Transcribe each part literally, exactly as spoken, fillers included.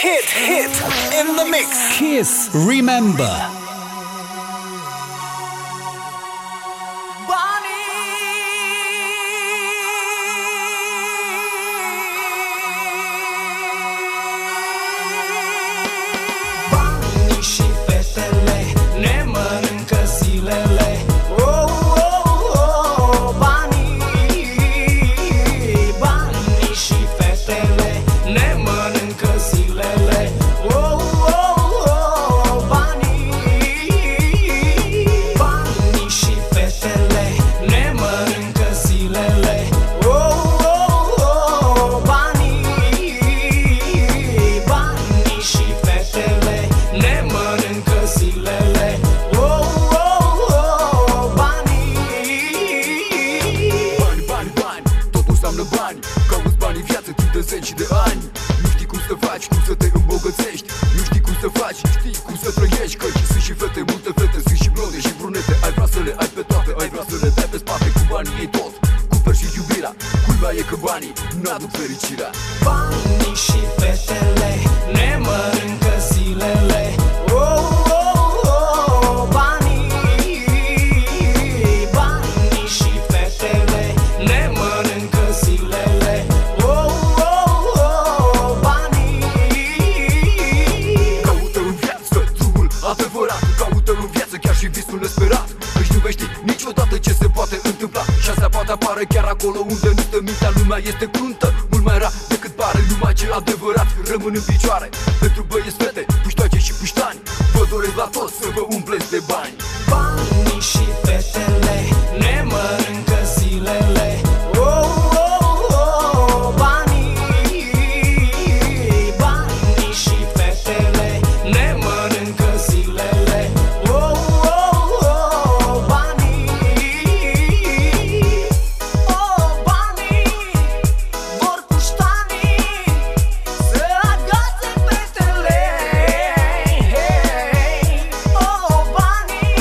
hit, hit in the mix. Kiss Remember. Banii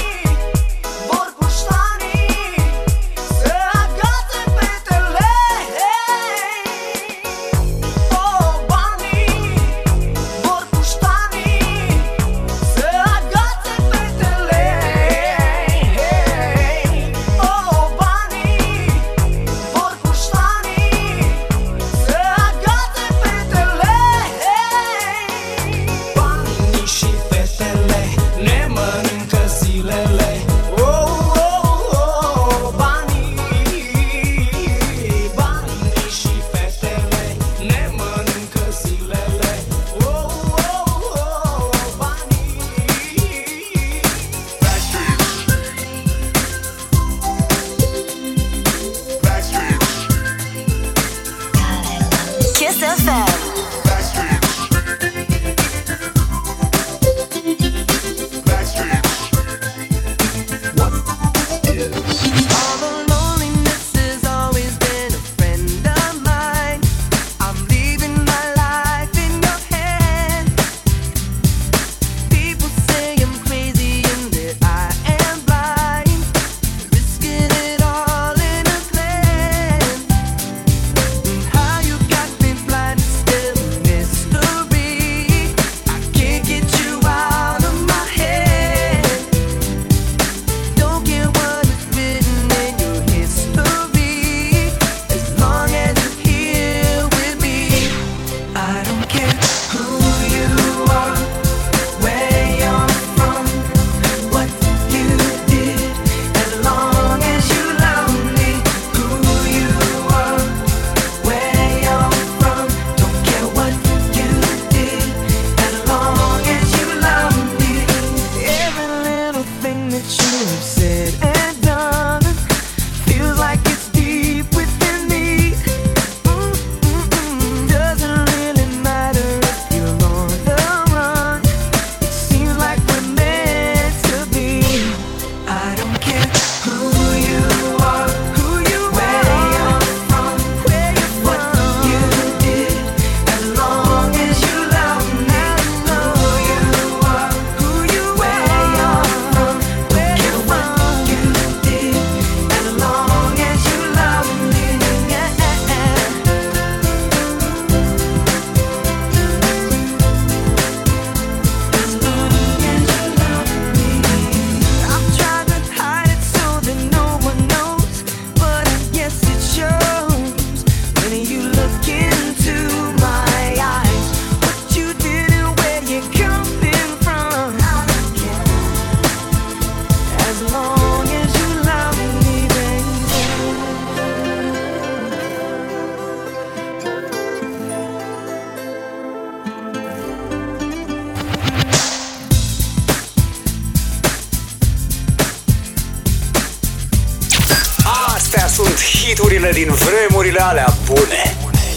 hiturile din vremurile alea bune.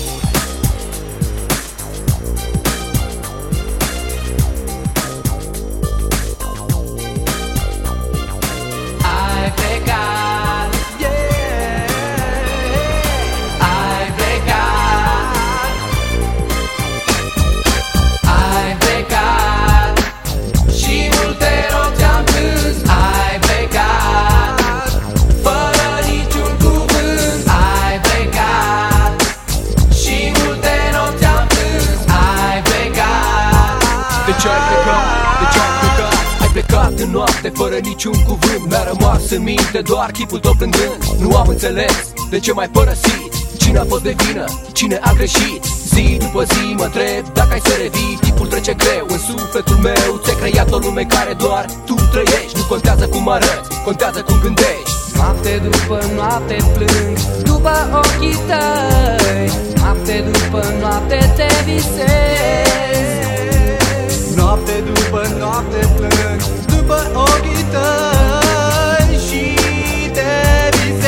În noapte, fără niciun cuvânt, mi-a rămas în minte doar chipul tău plângând. Nu am înțeles de ce m-ai părăsit, cine a fost de vină, cine a greșit. Zi după zi mă întreb dacă ai să revii. Timpul trece greu în sufletul meu, ți-ai creat o lume în care doar tu trăiești. Nu contează cum arăți, contează cum gândești. Noapte după noapte plâng după ochii tăi, noapte după noapte te visez. Noapte după noapte plâng după ochii tăi și te visez.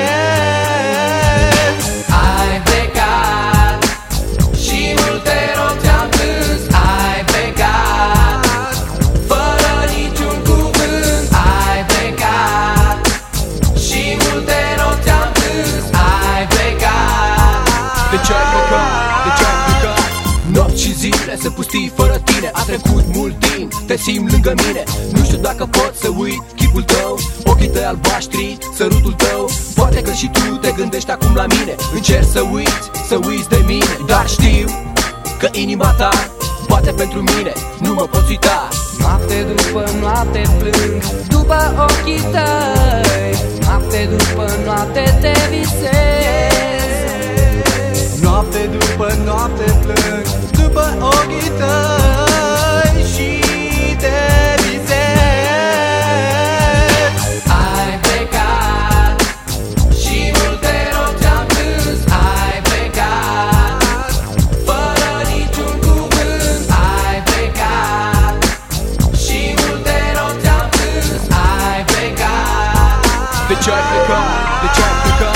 Ai plecat și multe nopți am plâns. Ai plecat fără niciun cuvânt. Ai plecat și multe nopți am plâns. Ai plecat. De ce ai plecat? De ce ai plecat? Nopți și zile se pustii fără tine. A trecut mult timp, te simt lângă mine. Nu știu dacă pot să uit chipul tău, ochii tăi albaștri, sărutul tău. Poate că și tu te gândești acum la mine. Încerci să uiți, să uiți de mine, dar știu că inima ta bate pentru mine. Nu mă poți uita. Noapte după noapte plâng după ochii tăi, noapte după noapte te visez. Noapte după noapte plâng după ochii tăi și te visez. Ai plecat și multe nopți am plâns. Ai plecat fără niciun cuvânt. Ai plecat și multe nopți am plâns. Ai plecat. De ce ai plecat? De ce ai plecat?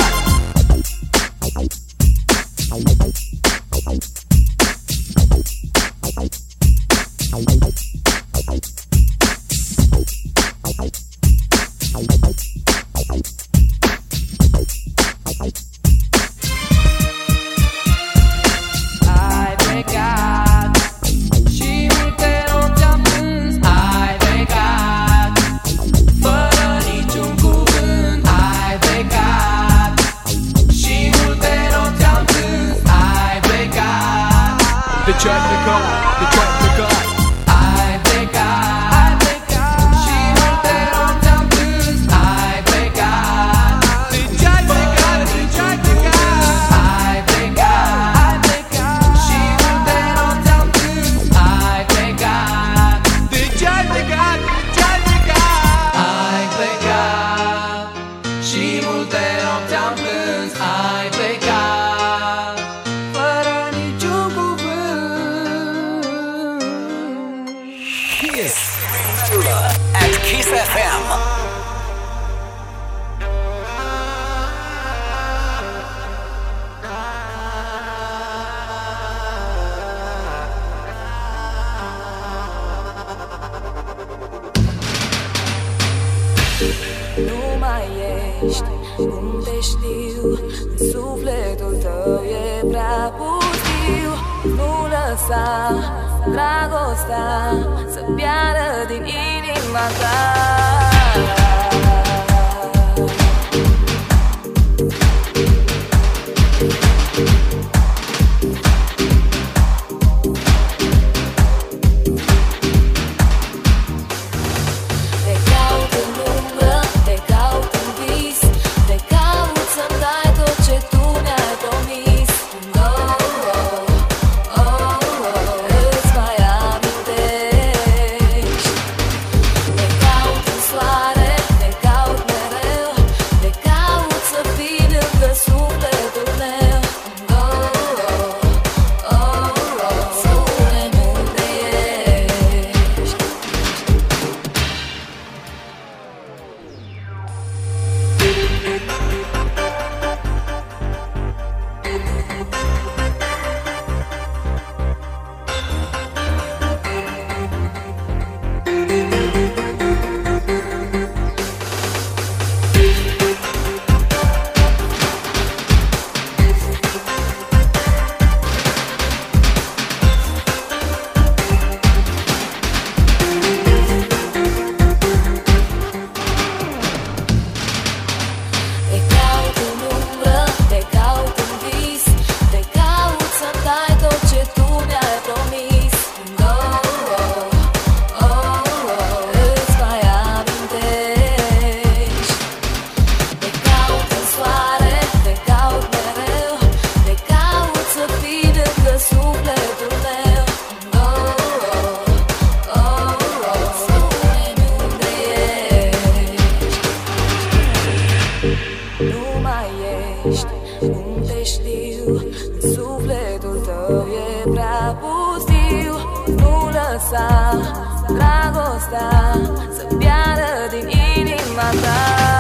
Ai plecat și multe nopți am plâns. Ai plecat fără niciun cuvânt. Ai plecat și multe nopți am plâns. Ai plecat. De ce ai plecat? De ce ai plecat? Ai plecat. Ai plecat și multe nopți am plâns. Ai plecat. De ce ai plecat? De ce ai plecat? Ai plecat. Ai plecat și multe nopți am plâns. Ai plecat. De ce ai plecat? De ce ai plecat? Ai plecat și multe nopți am plâns. Ai plecat fără niciun cuvânt. Kiss Remember at Kiss F M. Nu mai ești cum te știu, sufletul tău e prea pustiu. Nu lăsa dragostea să piară din inima ta. Te caut în umbră, te caut în vis, te caut să-mi dai tot ce tu mi-ai promis. Oh, oh, oh, oh, îți mai amintești. Te caut în soare. lăsa dragostea să piară din inima ta.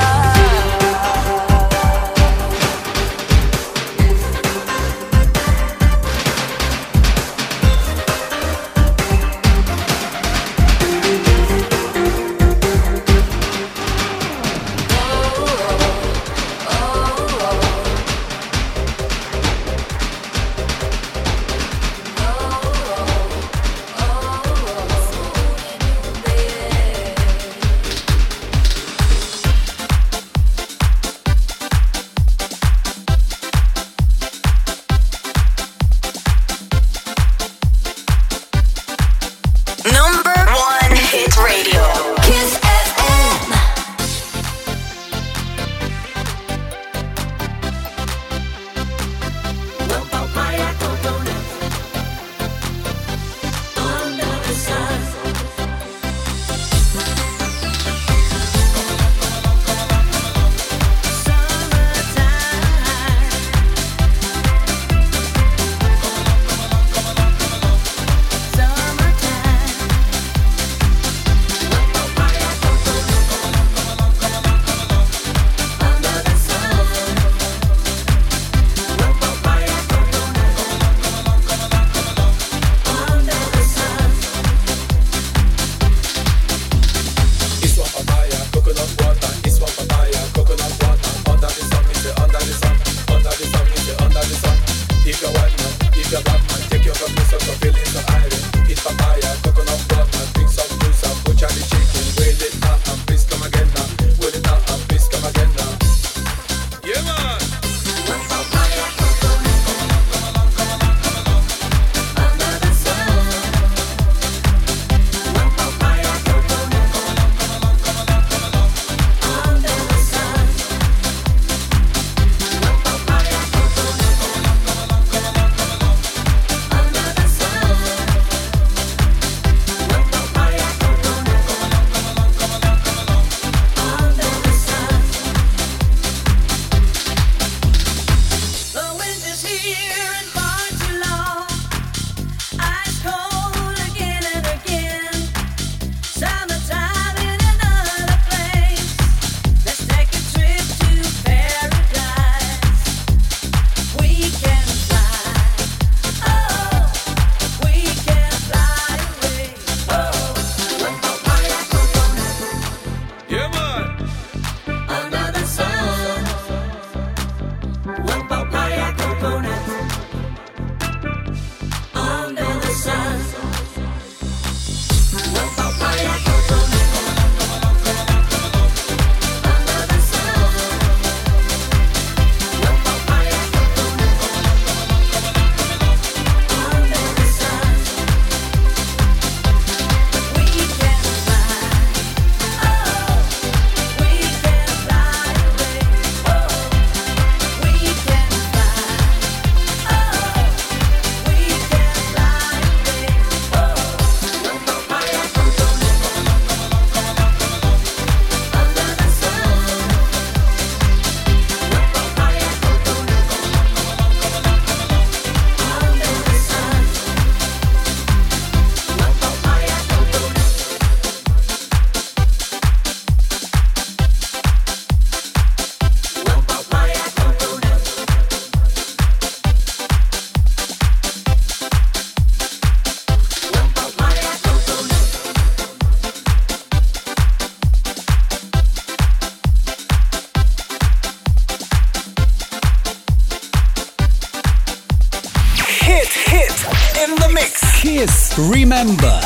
Kiss Remember.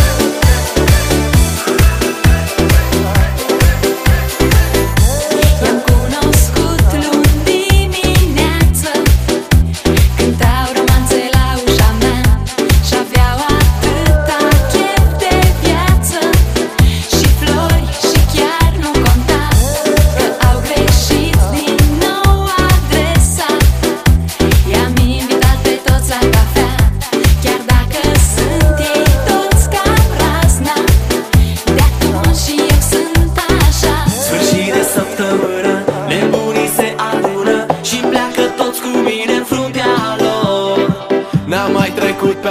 Yeah.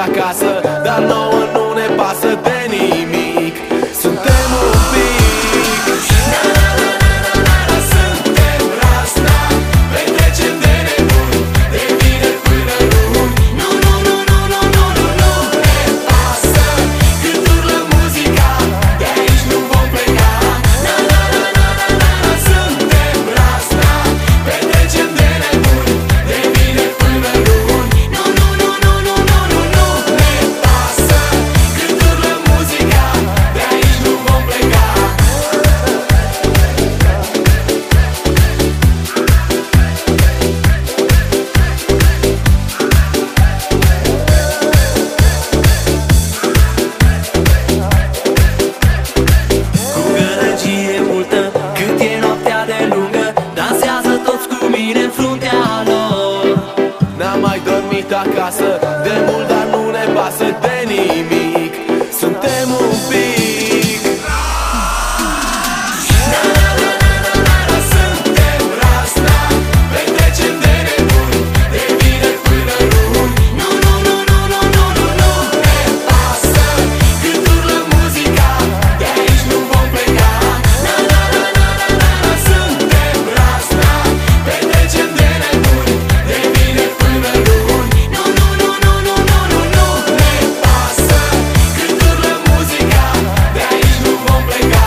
acasă, dar nouă nu ne pasă de nimic. Suntem un pic suntem rasta, petrecem de nebun, de vineri până luni. Nu, nu, nu, nu, nu, nu, nu, nu ne pasă cât urlă muzica, de aici nu vom pleca. Na, na, na, na, na, na, na. Suntem rasta, petrecem de nebun, de vineri până luni. Nu, nu, nu, nu, nu, nu, nu, nu ne pasă cât urlă muzica, de aici nu vom pleca. Cu gălăgie multă, cât e noaptea de lungă, dansează toți cu mine în fruntea lor. N-am mai dormit acasă de mult, dar nu ne pasă de nimic. Suntem un pic Na, na, na, na, na, na, na. Suntem rasta, petrecem de nebun, de vineri până luni. Nu, nu, nu, nu, nu, nu, nu, nu ne pasă cât urlă muzica, de aici nu vom pleca. Na, na, na, na, na, na, na. Suntem rasta, petrecem de nebun, de vineri până luni. Nu, nu, nu, nu, nu, nu, nu, nu ne pasă cât urlă muzica, de aici nu vom pleca.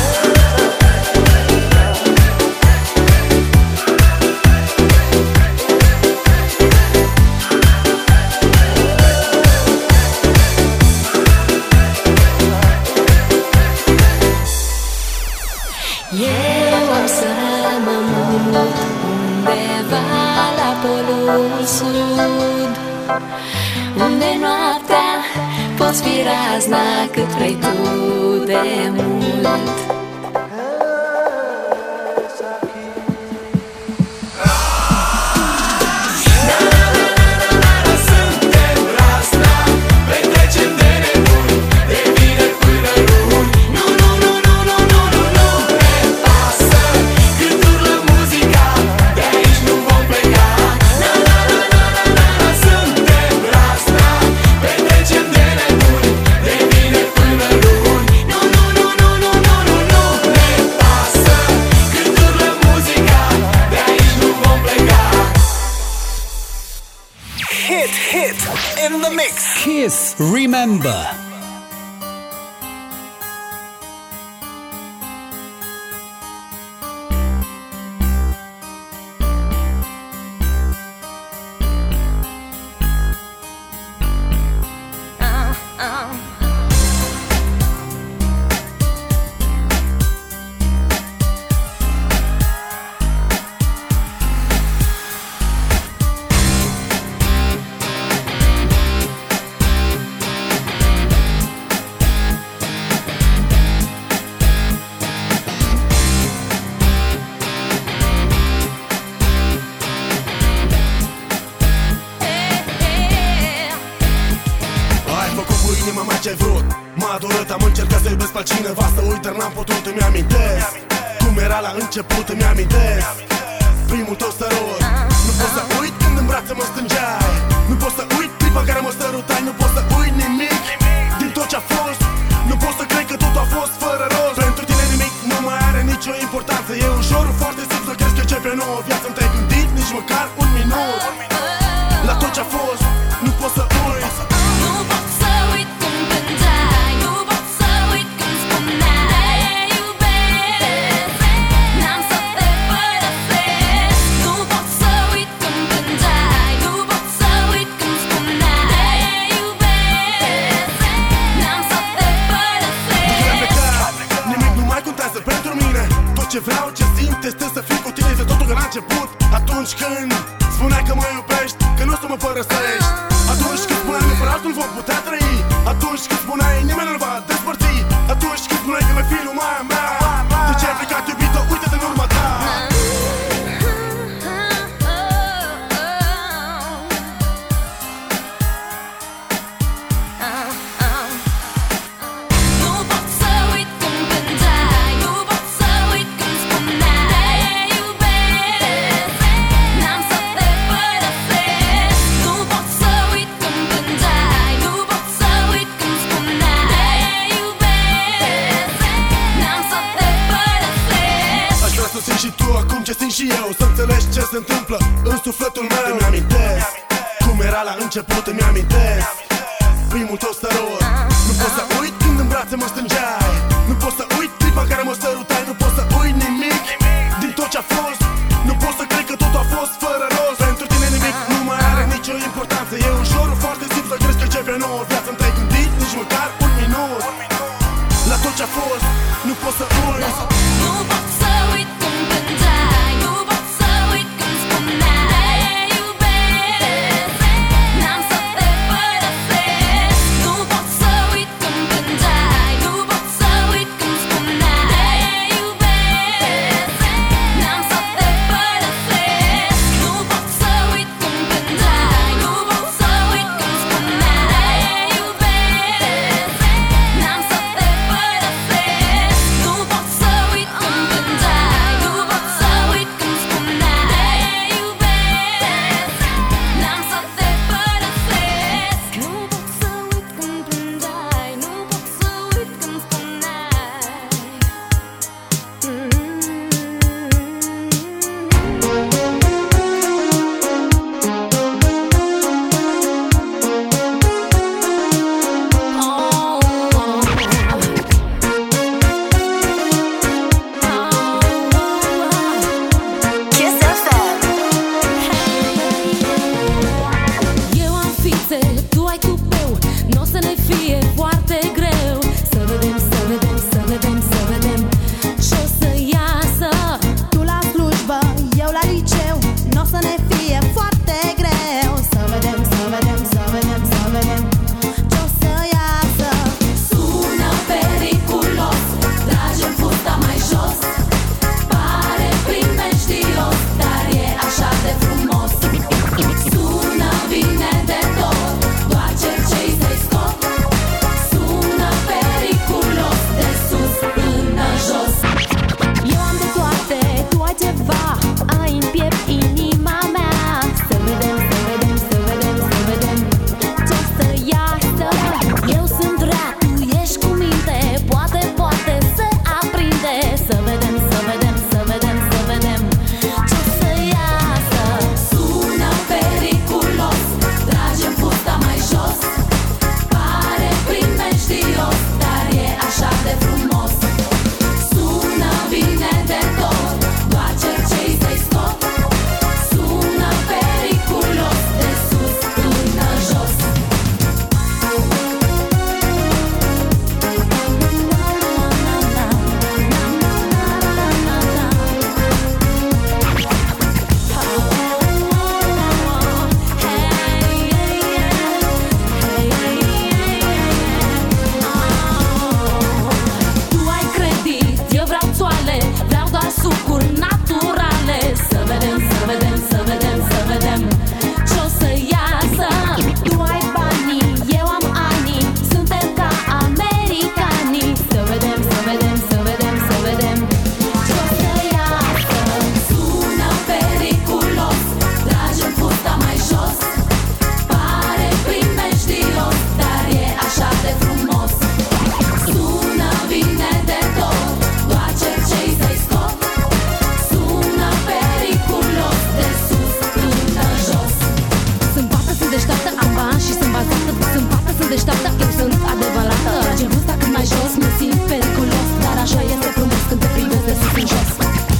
Eu am să mă mut undeva la polul sud, unde noaptea poți fi razna cât vrei tu de mult. Suntem rasta, petrecem de nebun, de vineri până luni. Nu, nu, nu, nu, nu, nu, nu, nu ne pasă cât urlă muzica, de aici nu vom pleca. Na, na, na, na, na, na, na. Suntem rasta, petrecem de nebun, de vineri până luni. Nu, nu, nu, nu, nu, nu, nu, nu ne pasă cât urlă muzica, de aici nu vom pleca. Hit, hit in the mix. Kiss Remember. Ai făcut cu inima mea ce-ai vrut, m-a adorât, am încercat să iubesc pe altcineva, să uit, dar n-am putut, îmi amintesc cum era la început, îmi amintesc primul tău sărut. Nu pot să uit când în brațe mă strângeai, nu pot să uit clipa în care mă sărutai, nu pot să uit nimic din tot ce-a fost. Nu pot să cred că totul a fost fără rost. Pentru tine nimic nu mai are nicio importanță, e ușor, foarte simplu să crezi că începe o nouă viață. Nu te-ai gândit nici măcar un minut la tot ce-a fost, nu pot să uit. Nu pot să uit cum cântai, nu pot să uit când spuneai te iubesc, n-am să te părăsesc. Nu pot să uit cum cântai, nu pot să uit când spuneai te iubesc, n-am să te părăsesc. Când ai plecat, nimic nu mai contează pentru mine. Tot ce vreau, ce simt, este să fiu cu tine, este totul ca la început. Atunci când spuneai că mă iubești, că nu o să mă părăsești. Atunci când spuneai că fără altul nu vom putea trăi. Atunci când spuneai nimeni nu va despărți. Atunci când spuneai că vei fi lumea mea. De ce ai plecat, iubito, uite-te în urma ta. Nu pot să uit cum cântai, nu pot să uit când spuneai te iubesc, n-am să te părăsesc. Nu pot să uit cum cântai, nu și tu acum ce simt și eu, să înțelegi ce se întâmplă în sufletul meu. Îmi amintesc cum era la început, îmi amintesc primul tău sărut. Nu pot să uit când în brațe mă strângeai, nu pot să uit clipa care mă sărutai, nu pot să uit nimic din tot ce-a fost. Nu pot să cred că totul a fost fără rost. Pentru tine nimic nu mai are nicio importanță. E ușor, foarte simplu să crezi că ce vrei nouă viață. Nu te-ai gândit nici măcar un minut la tot ce-a fost, nu pot să uit. Nu pot să uit cum cântai, nu pot să uit când spuneai te iubesc, n-am să te părăsesc. Nu pot să uit cum cântai, nu pot să uit când spuneai te iubesc, n-am să te părăsesc. Nu pot să uit cum cântai, nu pot să uit când spuneai te iubesc, n-am să te părăsesc. Nu pot să uit cum cântai, nu pot să uit când spuneai te iubesc, n-am să te părăsesc. Nu pot să uit cum plângeai, nu pot să uit când Kiss F M. Eu am fițe, tu ai tupeu, n-o să ne fie foarte greu. Să vedem, să vedem, să vedem, să vedem ce-o să iasă. Tu la slujbă, eu la liceu, n-o să ne fie foarte greu. Să vedem, să vedem, să vedem, să vedem ce-o să iasă. Sună periculos, tragem fusta mai jos. Pare primejdios, dar e așa de frumos. Sună bine de tot, doar cercei să-i scot. Sună periculos, de sus până jos. Eu am de toate, tu ai ceva, ai în piept inima mea. Să vedem, să vedem, să vedem, să vedem ce-o să iasă. Eu sunt rea, tu ești cu minte, poate, poate se aprinde. Să vedem, să vedem, să vedem, să vedem ce-o să iasă. Sună periculos, tragem fusta mai jos. Pare primejdios, dar e așa de frumos. Sună bine de tot, doar cercei să-i scot. Sună periculos, de sus până jos. Tu ai credit, eu vreau țoale, vreau doar sucuri naturale. Să vedem, să vedem, să vedem, să vedem ce-o să iasă. Tu ai banii, eu am anii, suntem ca americanii. Să vedem, să vedem, să vedem, să vedem ce-o să iasă. Sună periculos, tragem fusta mai jos. Pare primejdios, dar e așa de frumos. Sună bine de tot, doar cercei să-i scot. Sună periculos, de sus până jos. Sunt fată, sunt deșteaptă, am bani și sunt bazată. Sunt fată, sunt deșteaptă, eu sunt adevărată. Tragem fusta cât mai jos, mă simt periculos, dar așa este frumos când te privesc de sus în jos.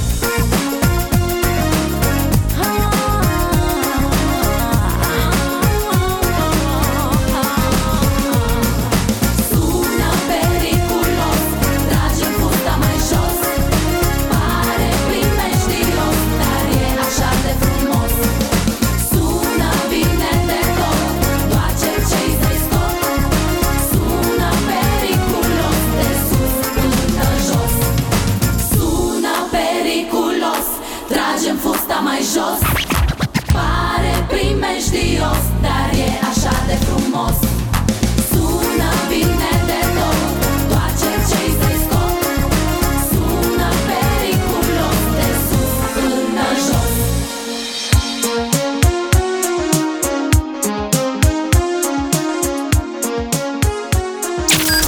Sună periculos, tragem fusta mai jos. Pare primejdios, dar e așa de frumos. Sună bine de tot, doar cercei să-i scot. Sună periculos, de sus până jos. Sună periculos, tragem fusta mai jos. Pare primejdios, dar e așa de frumos. Sună bine de tot, doar cercei să-i scot. Sună periculos, de sus până jos.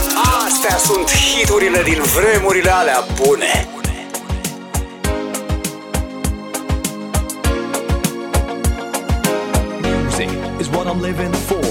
Astea sunt hiturile din vremurile alea bune. I'm living for.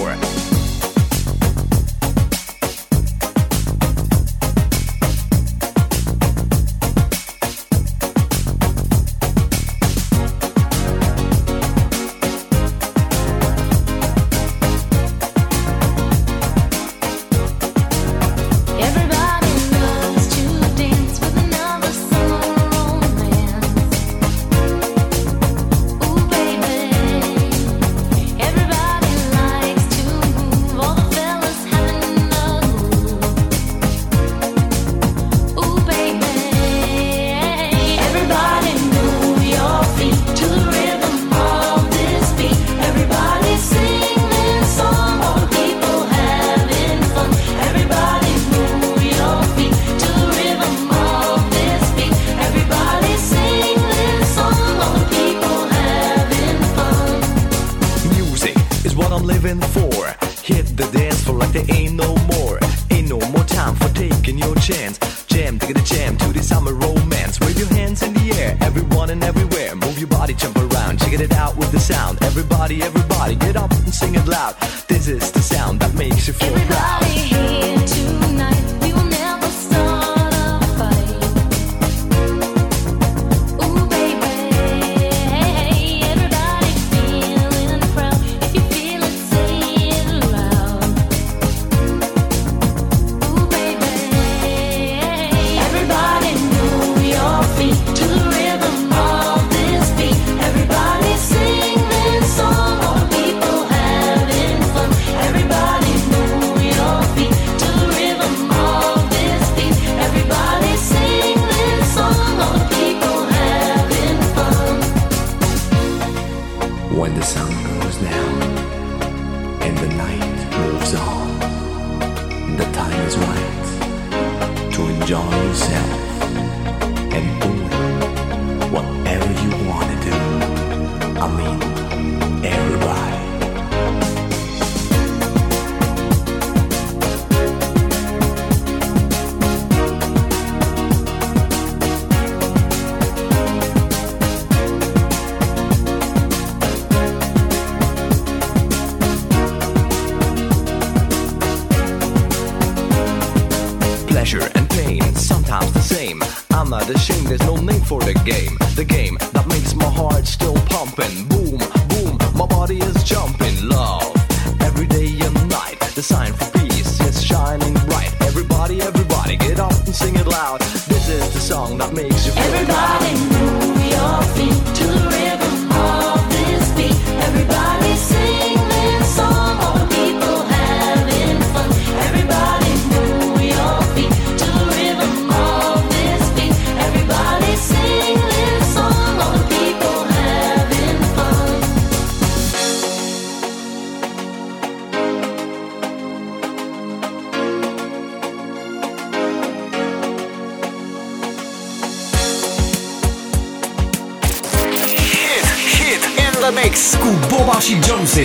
Mix cu Boba și Jonesy.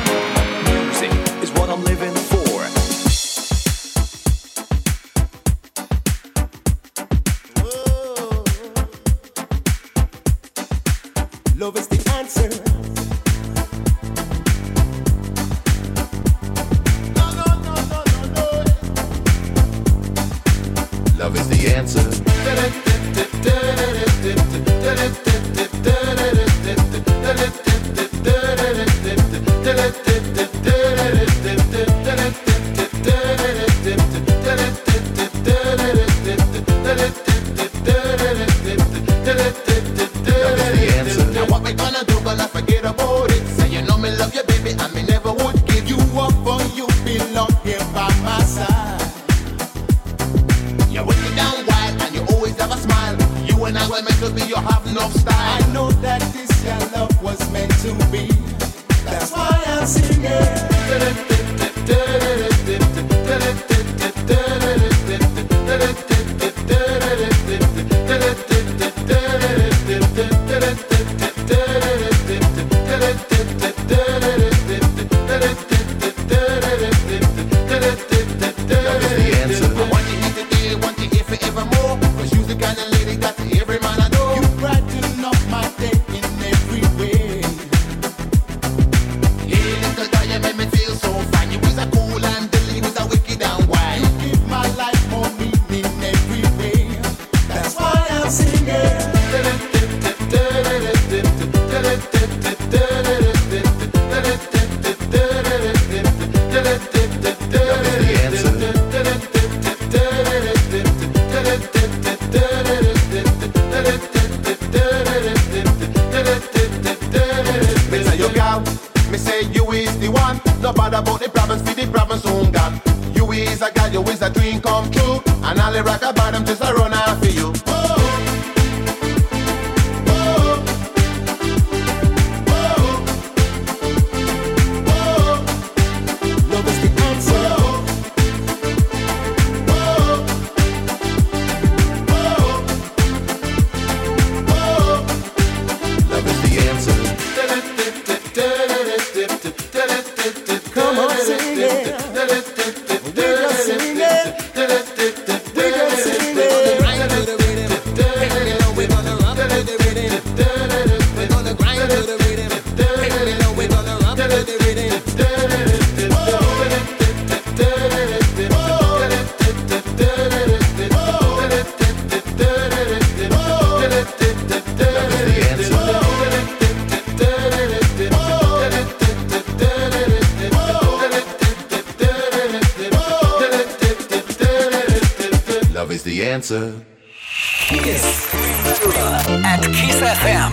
Music is what I'm living for. Love is the answer. No, no, no, no, no, no. Love is the answer. No bother about the problems, for the problems soon got. You is a girl, you is a dream come true. And all the rock about them just a run after you. Oh. Answer. Kiss at Kiss F M.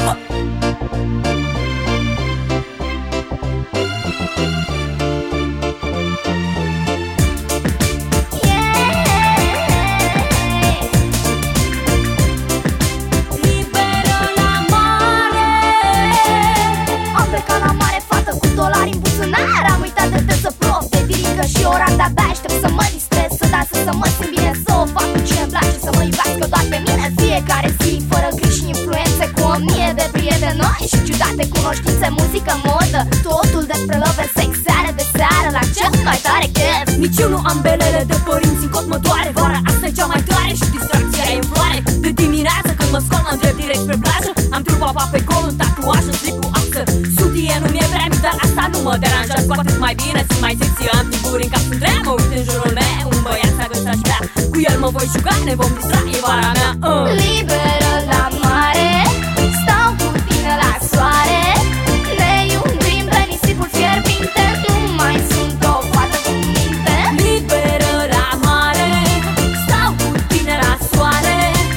Și ora de-abia aștept să mă distrez, să dansez, să mă simt bine, să o fac cu cine îmi place, să mă iubească doar pe mine. Fiecare zi, fără griji și influențe, cu o mie de prieteni noi și ciudate cunoștințe, muzică, modă, totul despre love, sex, seară de seară, la cel mai tare chef. Nici eu nu am belele de părinți, în cot mă doare, vara asta e cea mai tare și distracția e în floare. De dimineață când mă scol, mă îndrept direct spre plajă, am trupa pe col, un tatuaj, un slip cu axă. Sudie nu mi-e prea mic, dar asta nu mă deranjează, cu atât mai bine, sunt mai sexy, am figuri în cap, sunt rea, mă uit în jurul meu, un băiat s-a găsit aș vrea, cu el mă voi juca, ne vom distra, e vara mea. uh. Liberă la mare, stau cu tine la soare, ne iubim pe nisipul fierbinte, nu mai sunt o fată cu minte. Liberă la mare, stau cu tine la soare,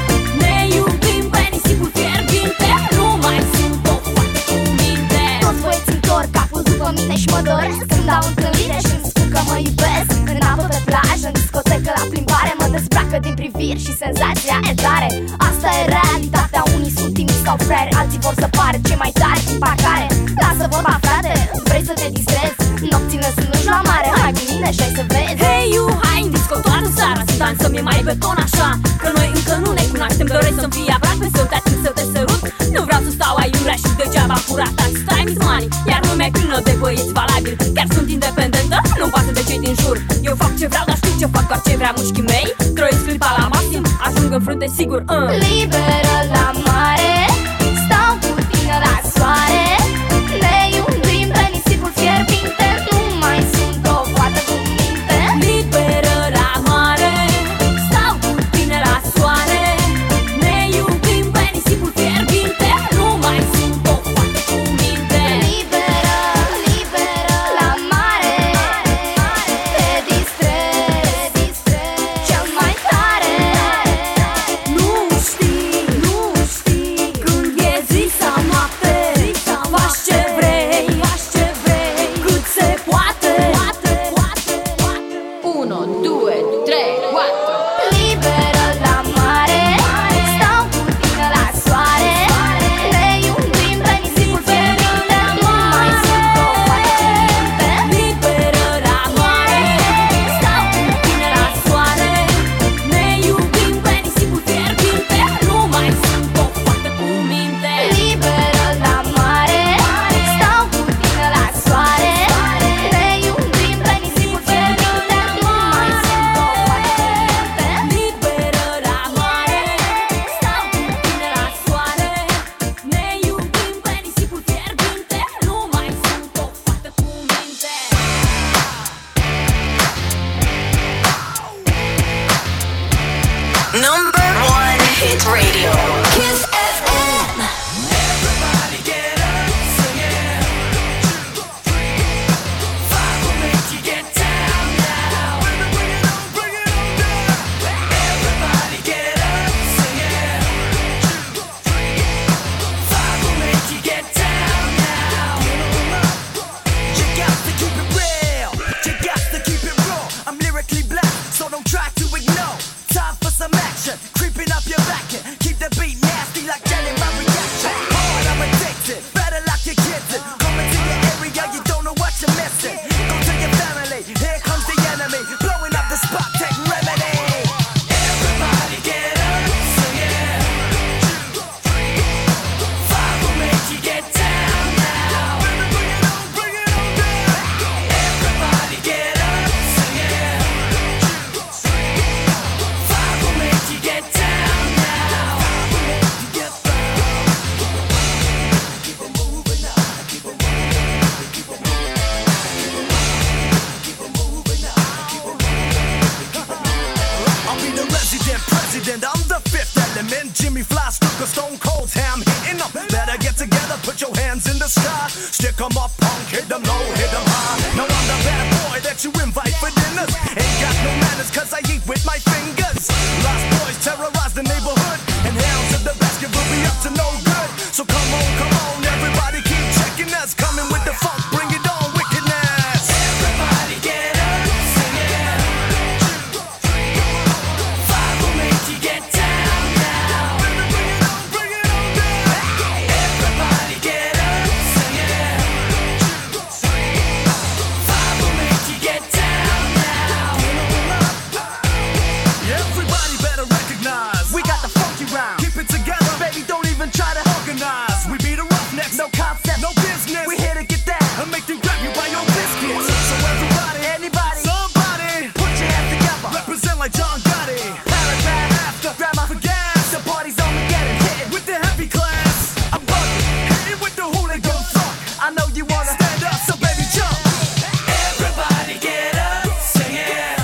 ne iubim pe nisipul fierbinte, nu mai sunt o fată cu minte. Toți băieții întorc capul după mine și mă doresc când au întâlnire și îmi spun că mă iubesc. În apă pe plajă, în discotecă, la plimbare, mă dezbracă din priviri și senzația e tare. Asta e realitatea, unii sunt timizi sau freri, alții vor să pară cei mai tari din parcare. Lasă vorba, frate, vrei să te distrezi, nopțile sunt nu-și la mare, hai cu mine și hai să vezi. Hey you, hai în disco toată seara, să dansăm, e mai beton așa, că noi încă nu ne cunoaștem, doresc să-mi fii aproape, să te ating, să te sărut. Nu vreau să stau aiurea și degeaba curata, stai miss money, iar lumea e plină de băieți valabili. Chiar sunt independentă, nu-mi pasă de cei din jur. Eu fac ce vreau, dar știu ce fac, doar ce vrea mușchii mei. Trăiesc clipa la maxim, ajung în frunte sigur. uh. Liberă la mare, stau cu tine la soare, ne iubim pe nisipul fierbinte, nu mai sunt o fată cu minte. Liberă la mare, stau cu tine la soare, ne iubim pe nisipul fierbinte, nu mai sunt o fată cu minte. Liberă, liberă la mare, te distrezi, cel mai tare. Nu știi, nu știi put your hands in the sky. Stick 'em up, punk, hit 'em low, hit 'em high. Now I'm the bad boy that you invite for dinners. Ain't got no manners cause I eat with my fingers. Lost boys terrorize the neighborhood, and hounds of the basket will be up to no good. So come on, come on, everybody keep checking us. Coming with the funk, bring it on, wickedness. Everybody get up, sing it. Five will make you get down now. Bring it on, bring it on down. Everybody get up, sing it. Five will make you get down now. Everybody better recognize we got the funky round. Keep it together, baby, don't even try to organize. We be the roughnecks, no concept, no business. We here to get that and make you grab you by your biscuits. So everybody, anybody, somebody, put your hands together. Represent like John Gotti. Paragraph after, grab my gas. The party's on again, hit with the heavy class. I'm bugging, hitting with the hooligan funk. I know you wanna stand up, so baby jump. Everybody get up, sing it.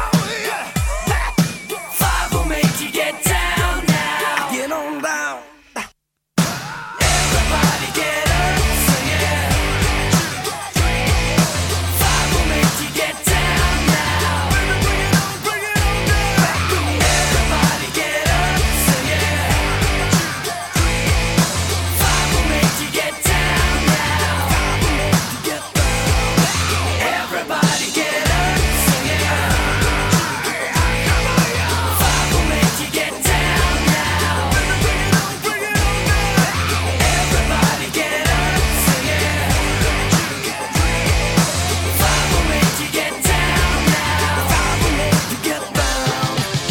Five will make you get down now. Get on down. Everybody get up, sing it. Five will make you get down now. Bring it on, bring it on down. Everybody get up, sing it. Five will make you get down now. Everybody get up, sing it. Five will make you get down now. Bring it on down. Everybody get up, sing it. Five will make you get down now. Five will make you get down.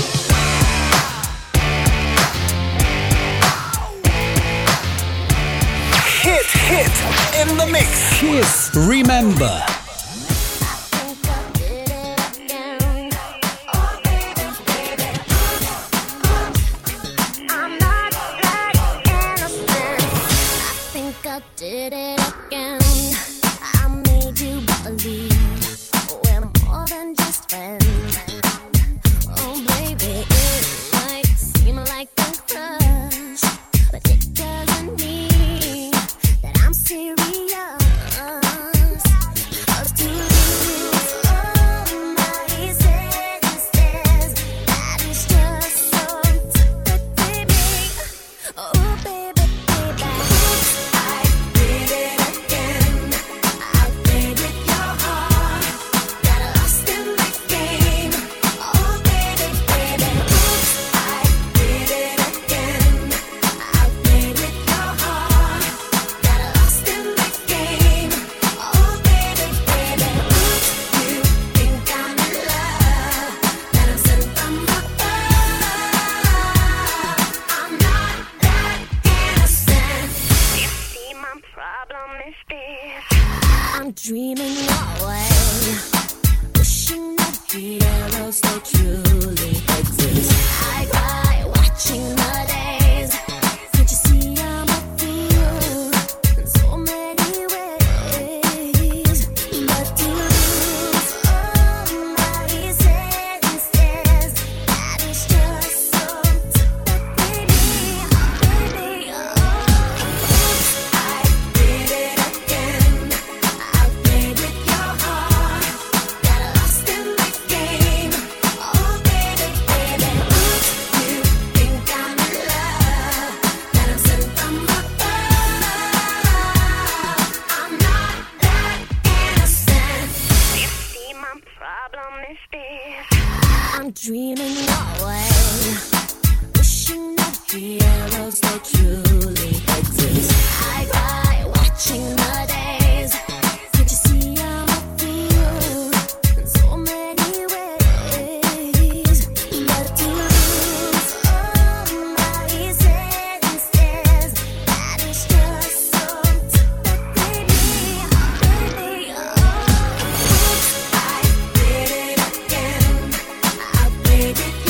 Hit, hit in the mix. Kiss Remember. Did it again. I made you believe we're more than just friends. Oh, baby, it might seem like a crush, but it doesn't mean that I'm serious. Cause to lose all my senses, that is just so typically me. Oh, baby, baby. I did it again. I played with your heart. Got lost in the game. Oh, baby, baby. I did it again. I played with your heart. Got lost in the game. Oh, baby, baby. You think I'm in love, that I'm sent from above. I'm not that innocent. You see, my problem is this. I'm dreaming away, wishing that heroes so truly exist. I cry watching the days. Can't you see I'm a fool in so many ways? But to lose all my senses, that is just so typically me, baby. Oh, I did it again. I played with your heart. Got lost in the game. Oh, baby, baby. You think I'm in love, that I'm sent from above. I'm not that innocent. You see, my problem is this. I'm dreaming away, wishing that heroes so truly exist. I cry watching the days. Can't you see I'm a fool in so many ways? But to lose all my senses, that is just so typically me, baby. Oh, I did it again. I played with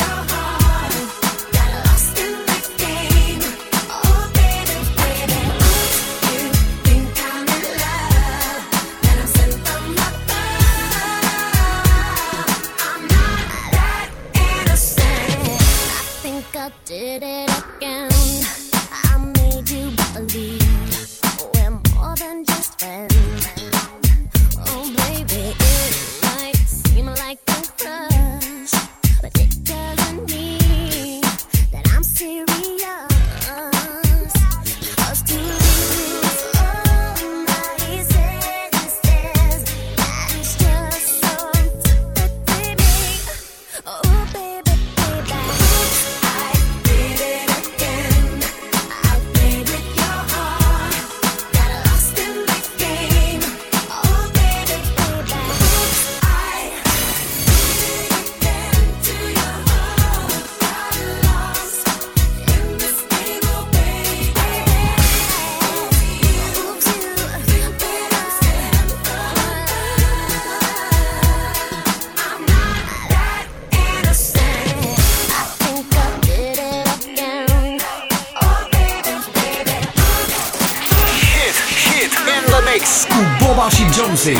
Mix cu Boba și Jonesy.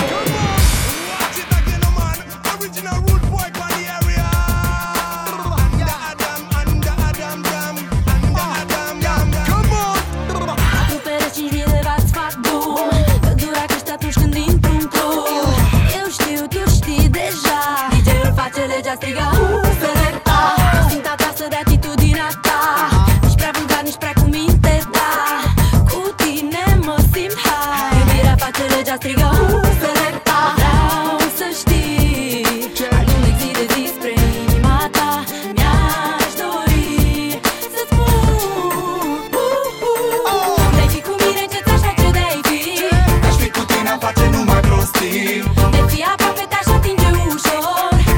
Striga, uh, selecta, simta ta să de atitudinea ta. Nici prea vulgar, nici prea cu minte, da. Cu tine mă simt high. Iubirea face legea, striga, uh, selecta. Vreau să știi, alunec zi de zi spre inima ta. Mi-aș dori să-ți spun, uh, uh. De-ai fi cu mine, ce-ți așa ce de-ai fi. Aș fi cu tine, am face numai prostii. De fi aproape te-aș atinge ușor.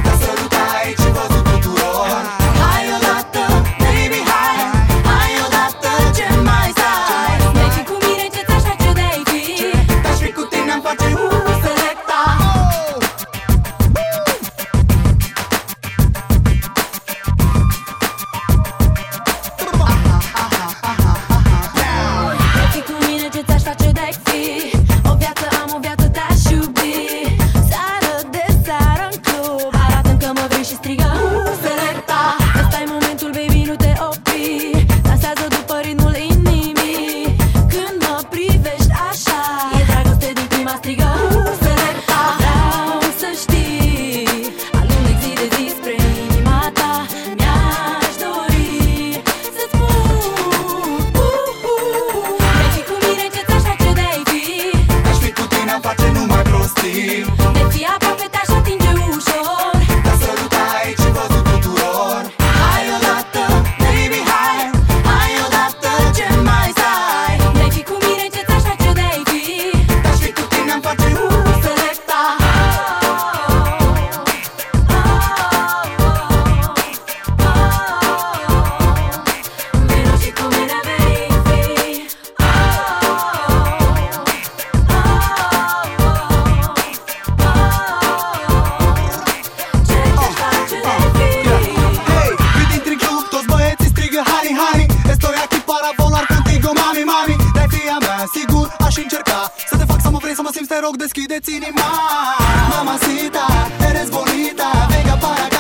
Sigur, aș încerca să te fac să mă vrei, să mă simți, te rog, deschideți inima. Mamacita, eres bonita, venga para acá.